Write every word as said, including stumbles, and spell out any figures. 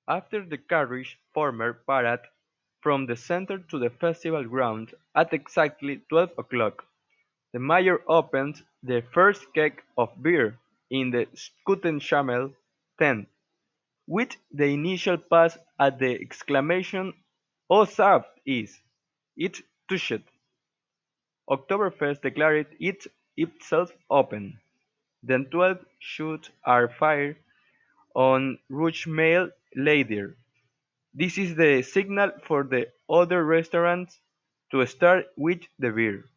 After the carriage formed parade from the center to the festival ground at exactly twelve o'clock, the mayor opened the first keg of beer in the Schuttenschamel tent, with the initial pass at the exclamation "Oh Saft is! It touched!" Oktoberfest declared it itself open. Then twelve shots are fired on Ruchmehl later. This is the signal for the other restaurants to start with the beer.